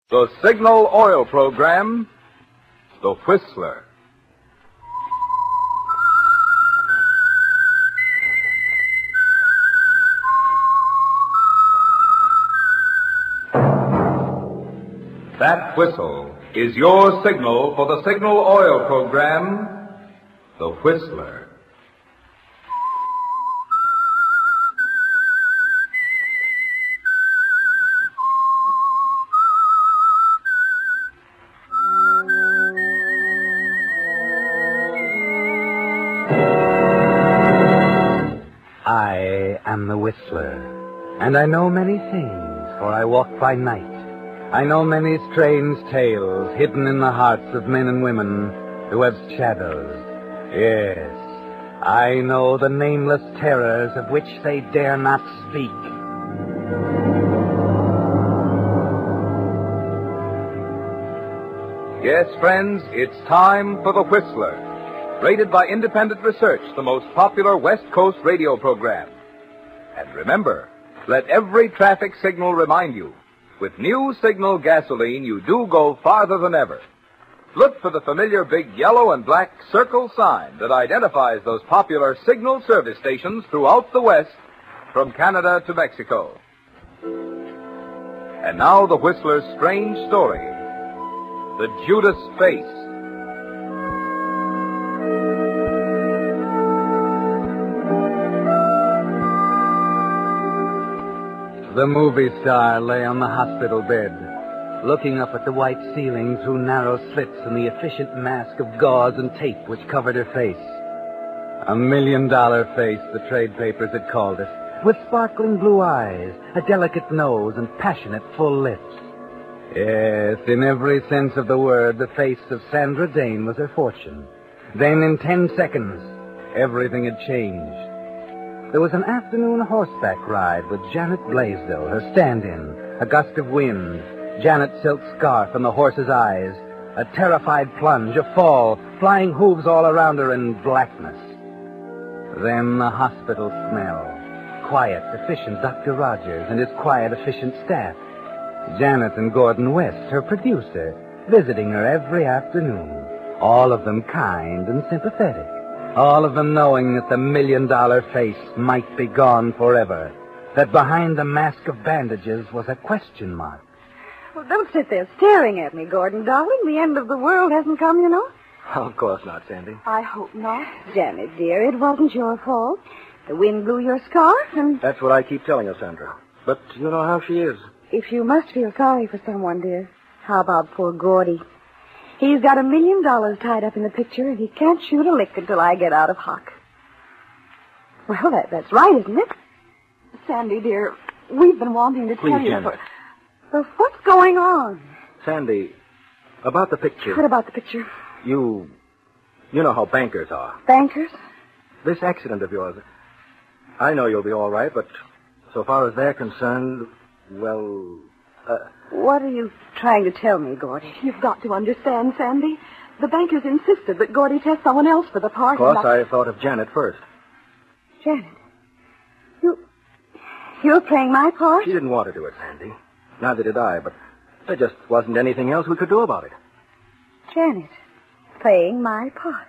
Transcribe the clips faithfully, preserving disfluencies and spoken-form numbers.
The Signal Oil Program, The Whistler. That whistle is your signal for the Signal Oil Program, The Whistler. I am the Whistler, and I know many things, for I walk by night. I know many strange tales hidden in the hearts of men and women who have shadows. Yes, I know the nameless terrors of which they dare not speak. Yes, friends, it's time for The Whistler, rated by independent research the most popular West Coast radio program. And remember, let every traffic signal remind you, with new Signal gasoline, you do go farther than ever. Look for the familiar big yellow and black circle sign that identifies those popular Signal service stations throughout the West, from Canada to Mexico. And now the Whistler's strange story, The Judas Face. The movie star lay on the hospital bed, looking up at the white ceiling through narrow slits in the efficient mask of gauze and tape which covered her face. A million-dollar face, the trade papers had called it, with sparkling blue eyes, a delicate nose, and passionate full lips. Yes, in every sense of the word, the face of Sandra Dane was her fortune. Then, in ten seconds, everything had changed. There was an afternoon horseback ride with Janet Blaisdell, her stand-in, a gust of wind, Janet's silk scarf in the horse's eyes, a terrified plunge, a fall, flying hooves all around her, and blackness. Then the hospital smell, quiet, efficient Doctor Rogers and his quiet, efficient staff. Janet and Gordon West, her producer, visiting her every afternoon, all of them kind and sympathetic. All of them knowing that the million-dollar face might be gone forever. That behind the mask of bandages was a question mark. Well, don't sit there staring at me, Gordon, darling. The end of the world hasn't come, you know. Of course not, Sandy. I hope not. Janet, dear, it wasn't your fault. The wind blew your scarf and... That's what I keep telling her, Sandra. But you know how she is. If you must feel sorry for someone, dear, how about poor Gordy? He's got a million dollars tied up in the picture, and he can't shoot a lick until I get out of hock. Well, that, that's right, isn't it? Sandy, dear, we've been wanting to Please, tell you... Janet. For... Well, what's going on? Sandy, about the picture. What about the picture? You... You know how bankers are. Bankers? This accident of yours... I know you'll be all right, but so far as they're concerned, well... Uh, What are you trying to tell me, Gordy? You've got to understand, Sandy. The bankers insisted that Gordy test someone else for the part. Of course, I thought of Janet first. Janet, you... You're playing my part? She didn't want to do it, Sandy. Neither did I, but there just wasn't anything else we could do about it. Janet, playing my part.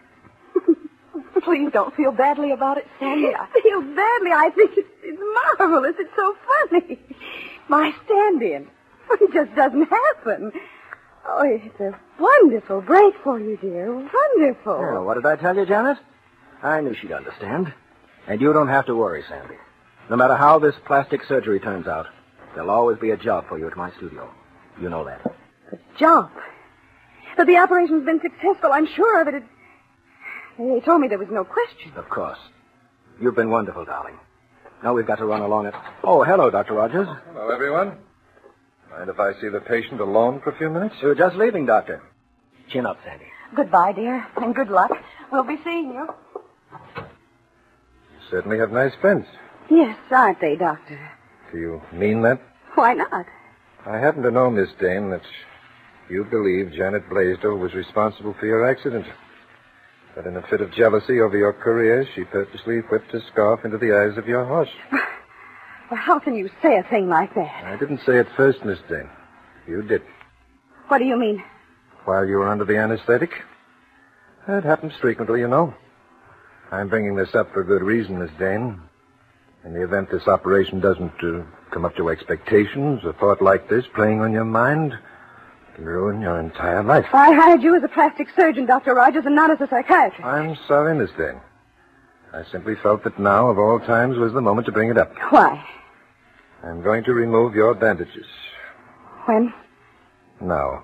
Please don't feel badly about it, Sandy. I feel badly. I think it's, it's marvelous. It's so funny. My stand-in. It just doesn't happen. Oh, it's a wonderful break for you, dear. Wonderful. Well, what did I tell you, Janet? I knew she'd understand. And you don't have to worry, Sandy. No matter how this plastic surgery turns out, there'll always be a job for you at my studio. You know that. A job? But the operation's been successful. I'm sure of it. it. They told me there was no question. Of course. You've been wonderful, darling. Now we've got to run along it. Oh, hello, Doctor Rogers. Hello, everyone. Mind if I see the patient alone for a few minutes? You're just leaving, Doctor. Chin up, Sandy. Goodbye, dear, and good luck. We'll be seeing you. You certainly have nice friends. Yes, aren't they, Doctor? Do you mean that? Why not? I happen to know, Miss Dane, that you believe Janet Blaisdell was responsible for your accident. That in a fit of jealousy over your career, she purposely whipped a scarf into the eyes of your horse. Well, how can you say a thing like that? I didn't say it first, Miss Dane. You did. What do you mean? While you were under the anesthetic. That happens frequently, you know. I'm bringing this up for good reason, Miss Dane. In the event this operation doesn't uh, come up to expectations, a thought like this playing on your mind can ruin your entire life. I hired you as a plastic surgeon, Doctor Rogers, and not as a psychiatrist. I'm sorry, Miss Dane. I simply felt that now, of all times, was the moment to bring it up. Why? I'm going to remove your bandages. When? Now.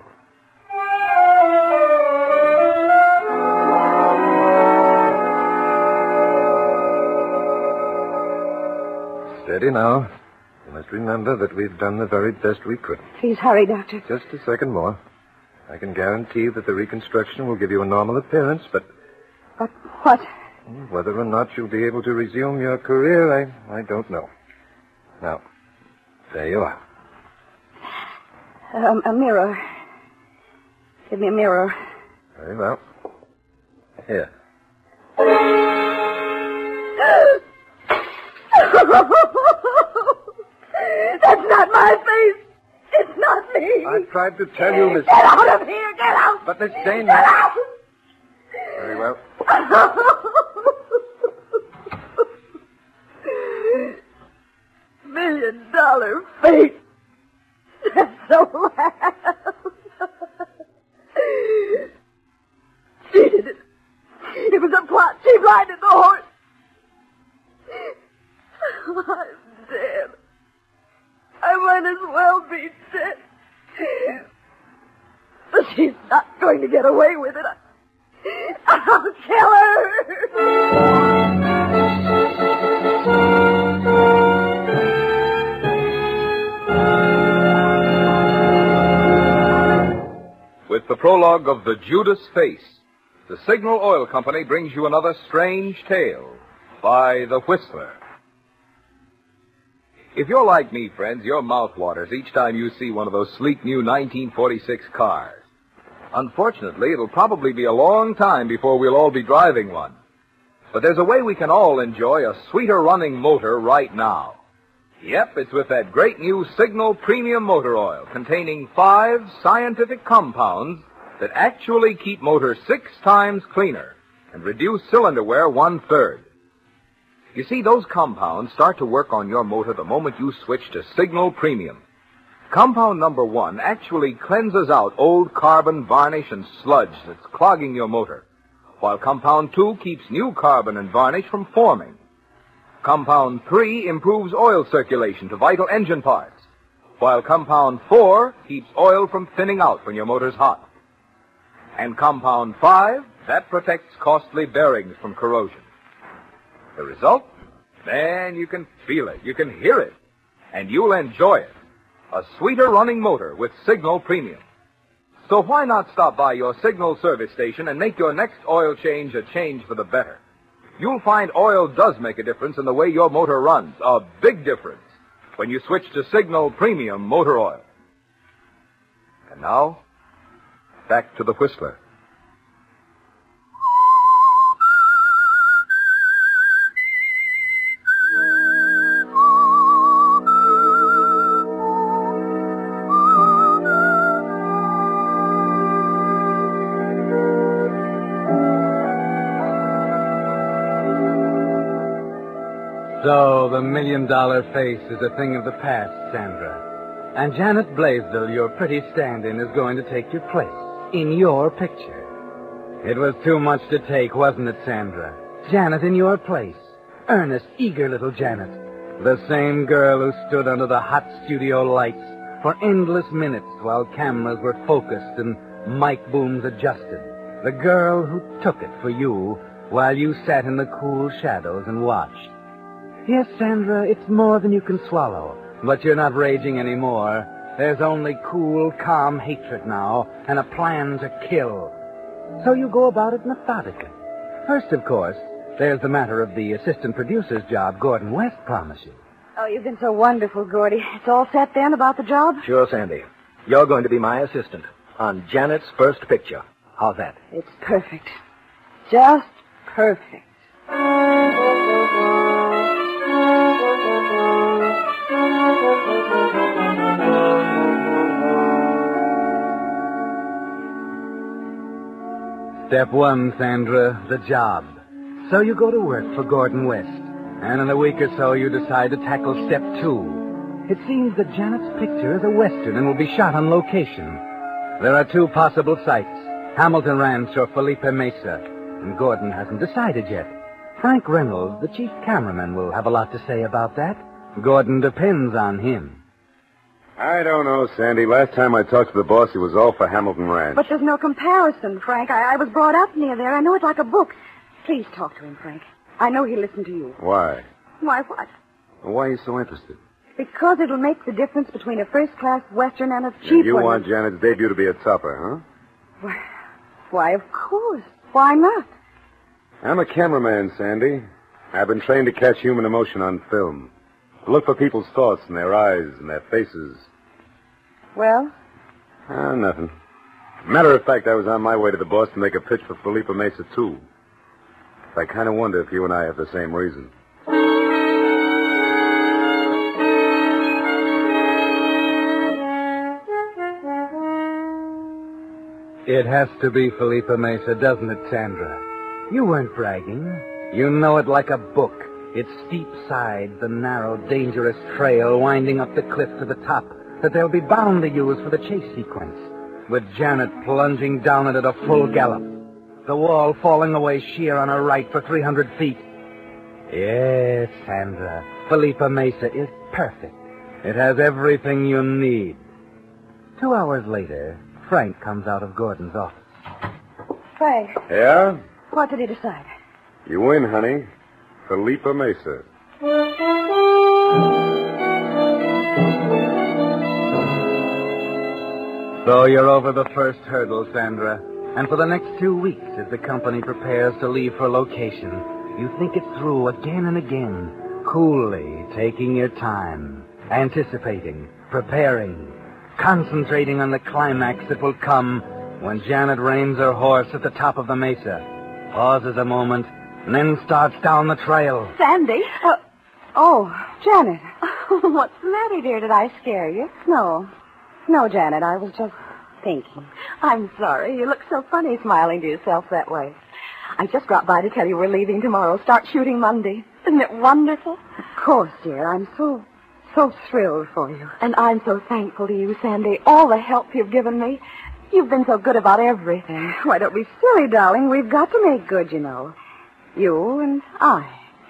Steady now. You must remember that we've done the very best we could. Please hurry, Doctor. Just a second more. I can guarantee that the reconstruction will give you a normal appearance, but... But what? Whether or not you'll be able to resume your career, I, I don't know. Now, there you are. Um, a mirror. Give me a mirror. Very well. Here. That's not my face. It's not me. I tried to tell you, Miss... Get out of here. Get out. But, Miss Dane... Get out. Very well. Million dollar face. That's so loud. She did it. It was a plot. She blinded the horse. I'm dead. I might as well be dead. But she's not going to get away with it. I'll kill her. With the prologue of The Judas Face, the Signal Oil Company brings you another strange tale by The Whistler. If you're like me, friends, your mouth waters each time you see one of those sleek new nineteen forty-six cars. Unfortunately, it'll probably be a long time before we'll all be driving one. But there's a way we can all enjoy a sweeter running motor right now. Yep, it's with that great new Signal Premium Motor Oil containing five scientific compounds that actually keep motors six times cleaner and reduce cylinder wear one-third. You see, those compounds start to work on your motor the moment you switch to Signal Premium. Compound number one actually cleanses out old carbon, varnish, and sludge that's clogging your motor, while compound two keeps new carbon and varnish from forming. Compound three improves oil circulation to vital engine parts, while compound four keeps oil from thinning out when your motor's hot. And compound five, that protects costly bearings from corrosion. The result? Man, you can feel it, you can hear it, and you'll enjoy it. A sweeter running motor with Signal Premium. So why not stop by your Signal service station and make your next oil change a change for the better? You'll find oil does make a difference in the way your motor runs, a big difference, when you switch to Signal Premium Motor Oil. And now, back to the Whistler. So, the million-dollar face is a thing of the past, Sandra. And Janet Blaisdell, your pretty stand-in, is going to take your place in your picture. It was too much to take, wasn't it, Sandra? Janet in your place. Earnest, eager little Janet. The same girl who stood under the hot studio lights for endless minutes while cameras were focused and mic booms adjusted. The girl who took it for you while you sat in the cool shadows and watched. Yes, Sandra, it's more than you can swallow. But you're not raging anymore. There's only cool, calm hatred now, and a plan to kill. So you go about it methodically. First, of course, there's the matter of the assistant producer's job Gordon West promised you. Oh, you've been so wonderful, Gordy. It's all set then about the job? Sure, Sandy. You're going to be my assistant on Janet's first picture. How's that? It's perfect. Just perfect. Step one, Sandra, the job. So you go to work for Gordon West. And in a week or so, you decide to tackle step two. It seems that Janet's picture is a Western and will be shot on location. There are two possible sites, Hamilton Ranch or Felipe Mesa. And Gordon hasn't decided yet. Frank Reynolds, the chief cameraman, will have a lot to say about that. Gordon depends on him. I don't know, Sandy. Last time I talked to the boss, he was all for Hamilton Ranch. But there's no comparison, Frank. I, I was brought up near there. I know it like a book. Please talk to him, Frank. I know he'll listen to you. Why? Why what? Why are you so interested? Because it'll make the difference between a first-class Western and a cheap you one. You want Janet's debut to be a topper, huh? Why, why, of course. Why not? I'm a cameraman, Sandy. I've been trained to catch human emotion on film. To look for people's thoughts in their eyes and their faces. Well? Ah, nothing. Matter of fact, I was on my way to the boss to make a pitch for Felipe Mesa, too. I kind of wonder if you and I have the same reason. It has to be Felipe Mesa, doesn't it, Sandra? You weren't bragging. You know it like a book. Its steep sides, the narrow, dangerous trail winding up the cliff to the top that they'll be bound to use for the chase sequence, with Janet plunging down it at a full gallop, the wall falling away sheer on her right for three hundred feet. Yes, Sandra, Felipe Mesa is perfect. It has everything you need. Two hours later, Frank comes out of Gordon's office. Frank. Yeah? What did he decide? You win, honey. Felipe Mesa. So you're over the first hurdle, Sandra. And for the next two weeks, as the company prepares to leave for location, you think it through again and again, coolly, taking your time, anticipating, preparing, concentrating on the climax that will come when Janet reins her horse at the top of the mesa, pauses a moment, and then starts down the trail. Sandy? Uh, oh, Janet. What's the matter, dear? Did I scare you? No. No, Janet, I was just thinking. I'm sorry. You look so funny smiling to yourself that way. I just dropped by to tell you we're leaving tomorrow. Start shooting Monday. Isn't it wonderful? Of course, dear. I'm so, so thrilled for you. And I'm so thankful to you, Sandy. All the help you've given me. You've been so good about everything. Why, don't be silly, darling. We've got to make good, you know. You and I.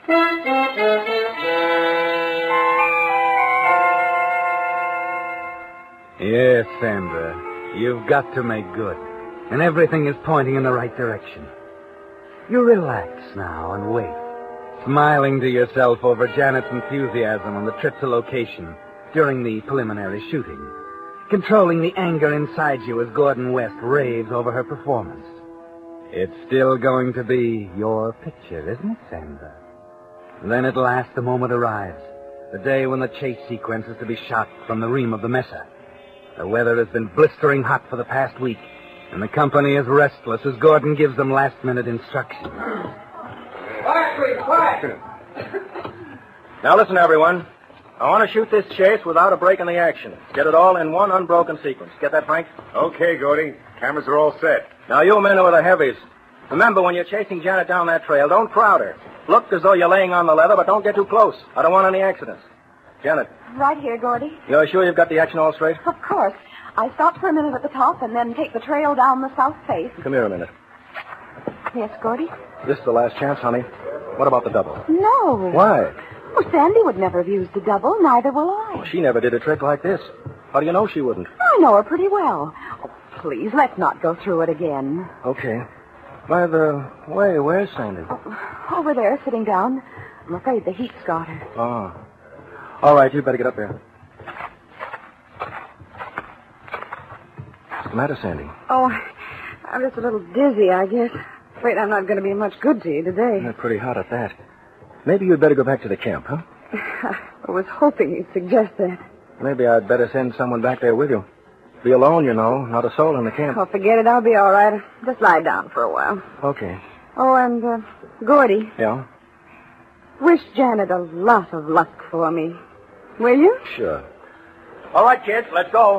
Yes, Sandra, you've got to make good. And everything is pointing in the right direction. You relax now and wait, smiling to yourself over Janet's enthusiasm on the trip to location during the preliminary shooting, controlling the anger inside you as Gordon West raves over her performance. It's still going to be your picture, isn't it, Sandra? Then at last the moment arrives, the day when the chase sequence is to be shot from the ream of the Mesa. The weather has been blistering hot for the past week, and the company is restless as Gordon gives them last-minute instructions. Quiet, please, quiet. Now listen, everyone. I want to shoot this chase without a break in the action. Get it all in one unbroken sequence. Get that, Frank? Okay, Gordy. Cameras are all set. Now, you men who are the heavies, remember, when you're chasing Janet down that trail, don't crowd her. Look as though you're laying on the leather, but don't get too close. I don't want any accidents. Janet, Right here, Gordy. you're sure you've got the action all straight? Of course. I stop for a minute at the top and then take the trail down the south face. Come here a minute. Yes, Gordy? This is the last chance, honey. What about the double? No. Why? Well, Sandy would never have used a double. Neither will I. She never did a trick like this. How do you know she wouldn't? I know her pretty well. Oh, please, let's not go through it again. Okay. By the way, where's Sandy? Over there, sitting down. I'm afraid the heat's got her. Oh. All right, you better get up there. What's the matter, Sandy? Oh, I'm just a little dizzy, I guess. Afraid I'm not going to be much good to you today. You're pretty hot at that. Maybe you'd better go back to the camp, huh? I was hoping you'd suggest that. Maybe I'd better send someone back there with you. Be alone, you know, not a soul in the camp. Oh, forget it. I'll be all right. Just lie down for a while. Okay. Oh, and, uh, Gordy, Yeah? wish Janet a lot of luck for me. Will you? Sure. All right, kids, let's go.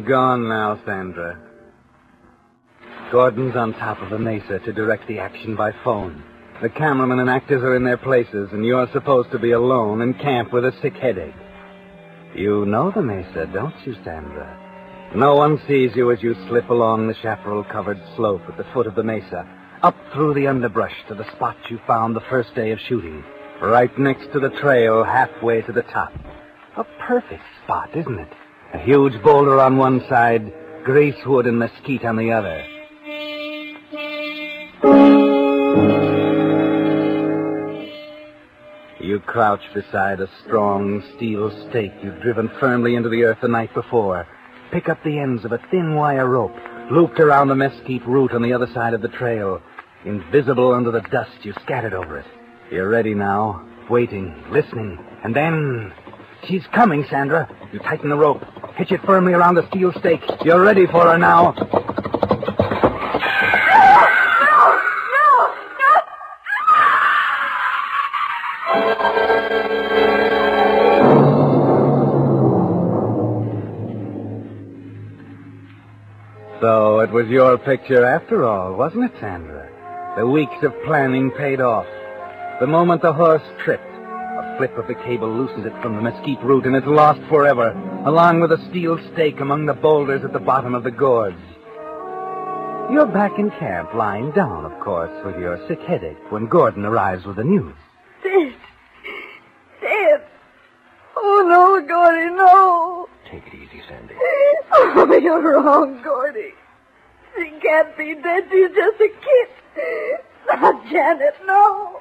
You've gone now, Sandra. Gordon's on top of the mesa to direct the action by phone. The cameraman and actors are in their places, and you're supposed to be alone in camp with a sick headache. You know the mesa, don't you, Sandra? No one sees you as you slip along the chaparral-covered slope at the foot of the mesa, up through the underbrush to the spot you found the first day of shooting, right next to the trail halfway to the top. A perfect spot, isn't it? A huge boulder on one side, greasewood and mesquite on the other. You crouch beside a strong steel stake you've driven firmly into the earth the night before. Pick up the ends of a thin wire rope, looped around the mesquite root on the other side of the trail. Invisible under the dust you scattered over it. You're ready now, waiting, listening, and then... She's coming, Sandra. You tighten the rope. Hitch it firmly around the steel stake. You're ready for her now. No! No! No! So it was your picture after all, wasn't it, Sandra? The weeks of planning paid off. The moment the horse tripped, a flip of the cable loosened it from the mesquite root, and it's lost forever, along with a steel stake among the boulders at the bottom of the gorge. You're back in camp, lying down, of course, with your sick headache when Gordon arrives with the news. Dead. Dead. Oh, no, Gordy, no. Take it easy, Sandy. Oh, you're wrong, Gordy. She can't be dead. She's just a kid. Not Janet, no.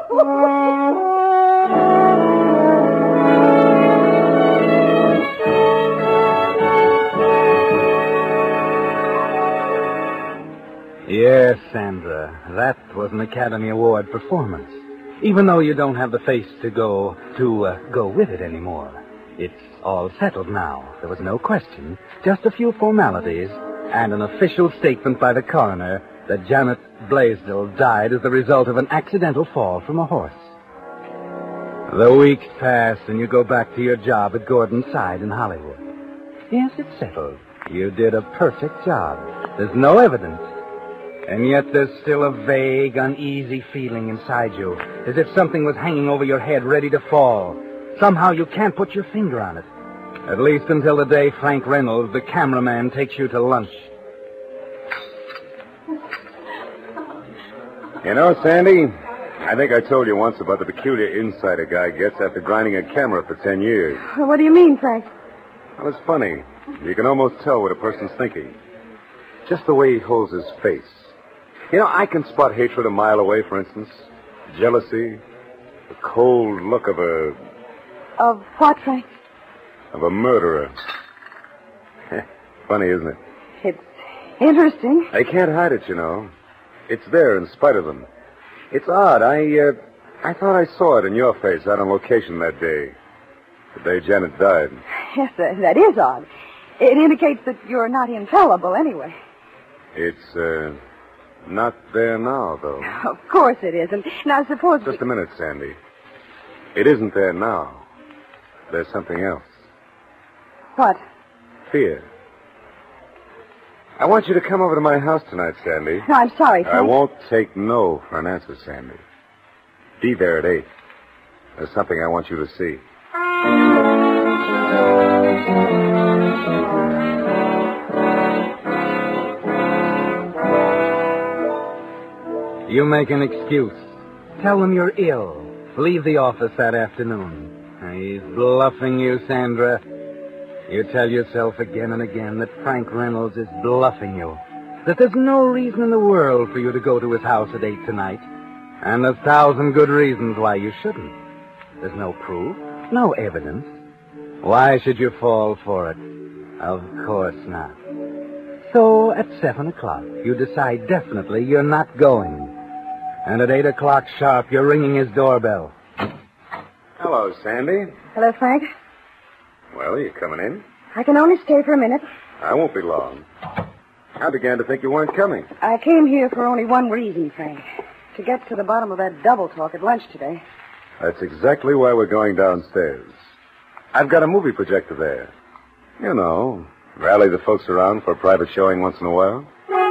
Yes, Sandra, that was an Academy Award performance. Even though you don't have the face to go to uh, go with it anymore. It's all settled now. There was no question. Just a few formalities and an official statement by the coroner that Janet Blaisdell died as the result of an accidental fall from a horse. The weeks pass and you go back to your job at Gordon's side in Hollywood. Yes, it's settled. You did a perfect job. There's no evidence. And yet there's still a vague, uneasy feeling inside you, as if something was hanging over your head ready to fall. Somehow you can't put your finger on it. At least until the day Frank Reynolds, the cameraman, takes you to lunch. You know, Sandy, I think I told you once about the peculiar insight a guy gets after grinding a camera for ten years. What do you mean, Frank? Well, it's funny. You can almost tell what a person's thinking. Just the way he holds his face. You know, I can spot hatred a mile away, for instance. Jealousy. The cold look of a... Of what, Frank? Of a murderer. Funny, isn't it? It's interesting. They can't hide it, you know. It's there in spite of them. It's odd. I, uh, I thought I saw it in your face out on location that day. The day Janet died. Yes, that, that is odd. It indicates that you're not infallible anyway. It's, uh, not there now, though. Of course it isn't. Now, suppose... Just a minute, Sandy. It isn't there now. There's something else. What? Fear. I want you to come over to my house tonight, Sandy. No, I'm sorry, Frank. I won't take no for an answer, Sandy. Be there at eight. There's something I want you to see. You make an excuse. Tell them you're ill. Leave the office that afternoon. He's bluffing you, Sandra. You tell yourself again and again that Frank Reynolds is bluffing you. That there's no reason in the world for you to go to his house at eight tonight. And a thousand good reasons why you shouldn't. There's no proof, no evidence. Why should you fall for it? Of course not. So at seven o'clock, you decide definitely you're not going. And at eight o'clock sharp, you're ringing his doorbell. Hello, Sandy. Hello, Frank. Well, you coming in? I can only stay for a minute. I won't be long. I began to think you weren't coming. I came here for only one reason, Frank. To get to the bottom of that double talk at lunch today. That's exactly why we're going downstairs. I've got a movie projector there. You know, Rally the folks around for a private showing once in a while?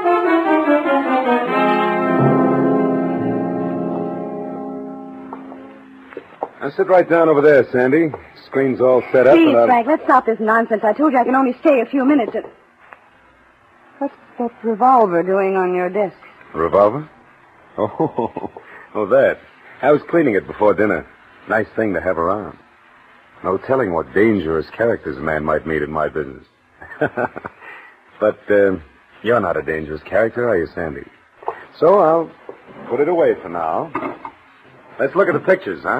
Now sit right down over there, Sandy. Screen's all set up. Please, and I'll... Frank, let's stop this nonsense. I told you I can only stay a few minutes. And... What's that revolver doing on your desk? A revolver? Oh, oh, that. I was cleaning it before dinner. Nice thing to have around. No telling what dangerous characters a man might meet in my business. But uh, you're not a dangerous character, are you, Sandy? So I'll put it away for now. Let's look at the pictures, huh?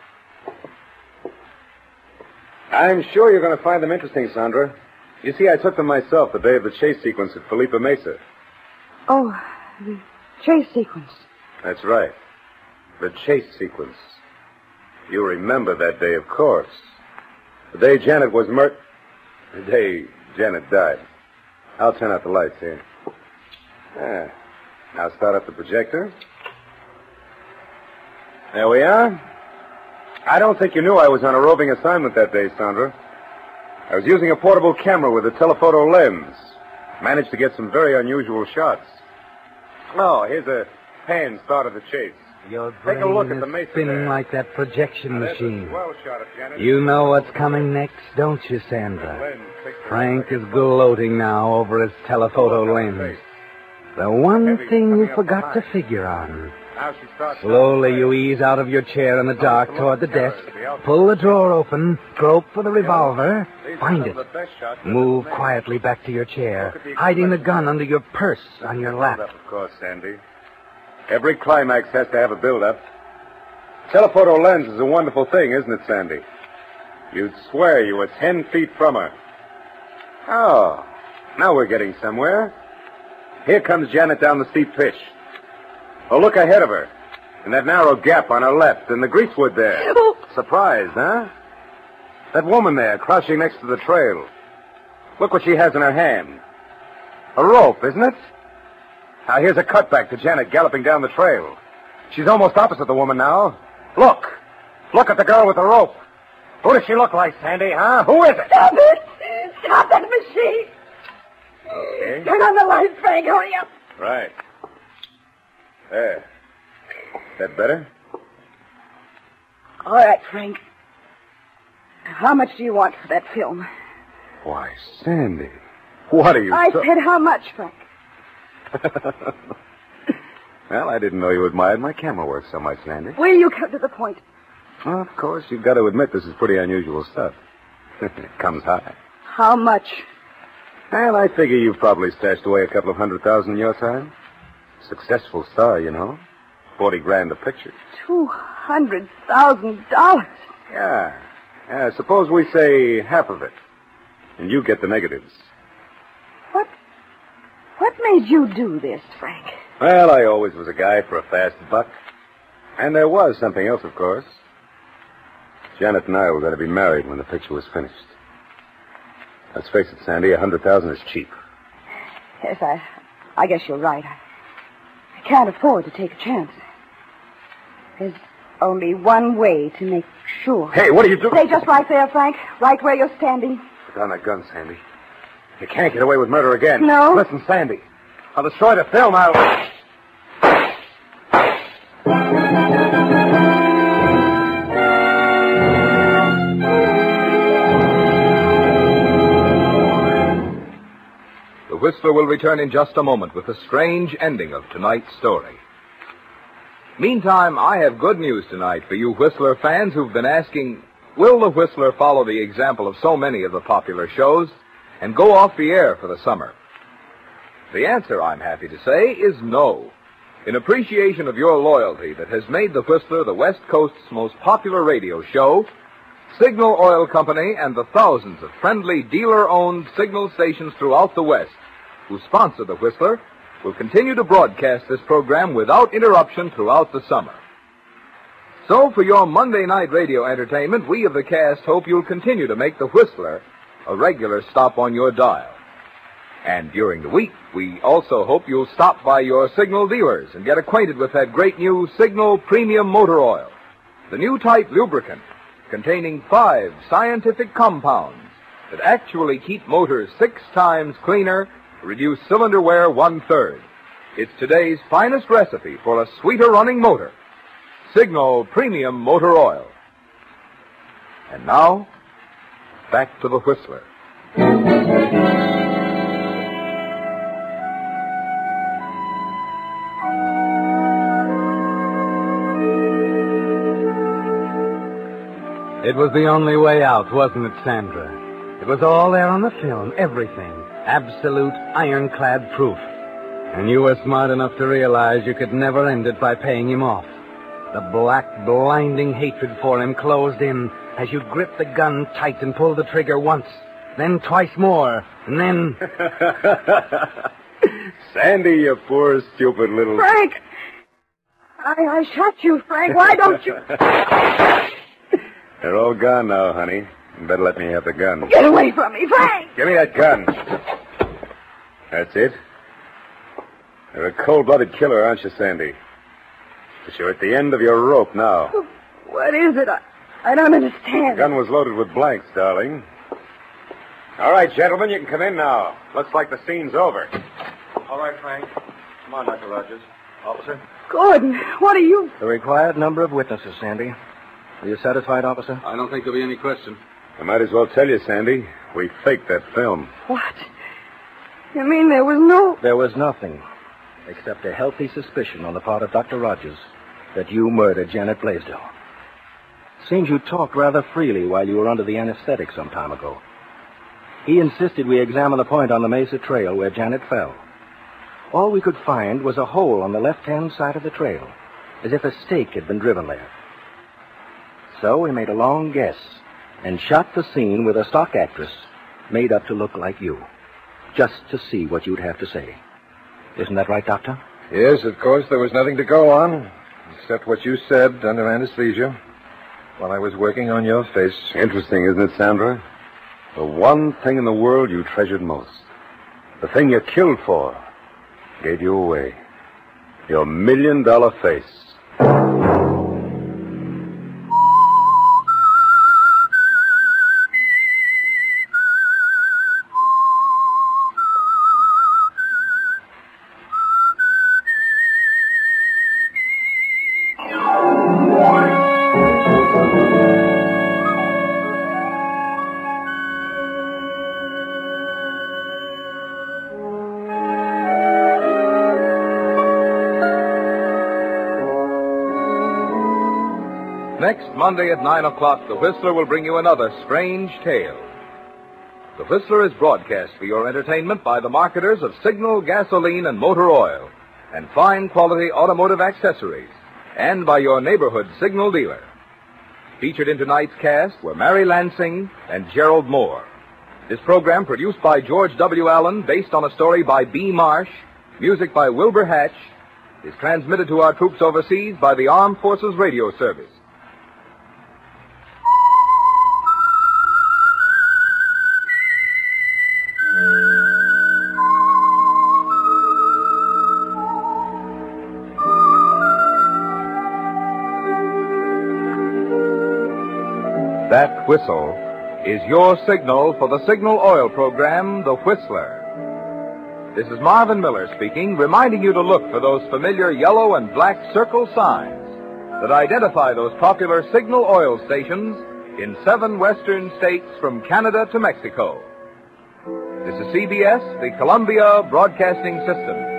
I'm sure you're going to find them interesting, Sandra. You see, I took them myself the day of the chase sequence at Felipe Mesa. Oh, the chase sequence. That's right. The chase sequence. You remember that day, of course. The day Janet was murdered. The day Janet died. I'll turn out the lights here. Ah. Now start up the projector. There we are. I don't think you knew I was on a roving assignment that day, Sandra. I was using a portable camera with a telephoto lens. Managed to get some very unusual shots. Oh, here's a pan start of the chase. Your Take a look brain at the is mesa spinning there. like that projection Now, there's a machine. swell shot of Janet. You know what's coming next, don't you, Sandra? Frank is gloating now over his telephoto lens. The one thing you forgot to figure on. Slowly you ease out of your chair in the dark toward the desk, pull the drawer open, grope for the revolver, find it. Move quietly back to your chair, hiding the gun under your purse on your lap. Of course, Sandy. Every climax has to have a build-up. Telephoto lens is a wonderful thing, isn't it, Sandy? You'd swear you were ten feet from her. Oh, now we're getting somewhere. Here comes Janet down the steep pitch. Oh, look ahead of her. In that narrow gap on her left, and the greasewood there. Oh. Surprised, huh? That woman there, crouching next to the trail. Look what she has in her hand. A rope, isn't it? Now, here's a cutback to Janet galloping down the trail. She's almost opposite the woman now. Look. Look at the girl with the rope. Who does she look like, Sandy, huh? Who is it? Stop it! Stop that machine! Okay. Turn on the light, Frank. Hurry up. Right. There. That better? All right, Frank. How much do you want for that film? Why, Sandy. What are you... I so- said how much, Frank? Well, I didn't know you admired my camera work so much, Sandy. Will you come to the point? Well, of course, you've got to admit this is pretty unusual stuff. It comes high. How much? Well, I figure you've probably stashed away a couple of hundred thousand in your time. Successful star, you know. Forty grand a picture. Two hundred thousand dollars. Yeah. Yeah, suppose we say half of it. And you get the negatives. What? What made you do this, Frank? Well, I always was a guy for a fast buck. And there was something else, of course. Janet and I were going to be married when the picture was finished. Let's face it, Sandy, a hundred thousand is cheap. Yes, I, I guess you're right. I, I can't afford to take a chance. There's only one way to make sure. Hey, what are you doing? Stay just right there, Frank. Right where you're standing. Put down that gun, Sandy. You can't get away with murder again. No. Listen, Sandy. I'll destroy the film. I'll... The Whistler will return in just a moment with the strange ending of tonight's story. Meantime, I have good news tonight for you Whistler fans who've been asking, will the Whistler follow the example of so many of the popular shows and go off the air for the summer? The answer, I'm happy to say, is no. In appreciation of your loyalty that has made the Whistler the West Coast's most popular radio show, Signal Oil Company and the thousands of friendly dealer-owned signal stations throughout the West who sponsor the Whistler will continue to broadcast this program without interruption throughout the summer. So for your Monday night radio entertainment, we of the cast hope you'll continue to make the Whistler a regular stop on your dial. And during the week, we also hope you'll stop by your Signal dealers and get acquainted with that great new Signal Premium Motor Oil, the new type lubricant containing five scientific compounds that actually keep motors six times cleaner, reduce cylinder wear one-third. It's today's finest recipe for a sweeter running motor. Signal Premium Motor Oil. And now, back to the Whistler. It was the only way out, wasn't it, Sandra? It was all there on the film, everything. Absolute ironclad proof. And you were smart enough to realize you could never end it by paying him off. The black, blinding hatred for him closed in as you gripped the gun tight and pulled the trigger once, then twice more, and then... Sandy, you poor, stupid little... Frank! I, I shot you, Frank. Why don't you... They're all gone now, honey. You better let me have the gun. Get away from me, Frank! Give me that gun. That's it. You're a cold-blooded killer, aren't you, Sandy? But you're at the end of your rope now. What is it? I, I don't understand. The gun was loaded with blanks, darling. All right, gentlemen, you can come in now. Looks like the scene's over. All right, Frank. Come on, Doctor Rogers. Officer? Gordon, what are you... The required number of witnesses, Sandy. Are you satisfied, officer? I don't think there'll be any question. I might as well tell you, Sandy. We faked that film. What? You mean there was no... There was nothing, except a healthy suspicion on the part of Doctor Rogers that you murdered Janet Blaisdell. Seems you talked rather freely while you were under the anesthetic some time ago. He insisted we examine the point on the Mesa Trail where Janet fell. All we could find was a hole on the left-hand side of the trail, as if a stake had been driven there. So we made a long guess and shot the scene with a stock actress made up to look like you, just to see what you'd have to say. Isn't that right, Doctor? Yes, of course, there was nothing to go on, except what you said under anesthesia while I was working on your face. Interesting, isn't it, Sandra? The one thing in the world you treasured most, the thing you killed for, gave you away. Your million-dollar face. Next Monday at nine o'clock, The Whistler will bring you another strange tale. The Whistler is broadcast for your entertainment by the marketers of Signal gasoline and motor oil and fine quality automotive accessories, and by your neighborhood Signal dealer. Featured in tonight's cast were Mary Lansing and Gerald Moore. This program, produced by George W. Allen, based on a story by B. Marsh, music by Wilbur Hatch, is transmitted to our troops overseas by the Armed Forces Radio Service. That whistle is your signal for the Signal Oil program, The Whistler. This is Marvin Miller speaking, reminding you to look for those familiar yellow and black circle signs that identify those popular Signal Oil stations in seven western states from Canada to Mexico. This is C B S, the Columbia Broadcasting System.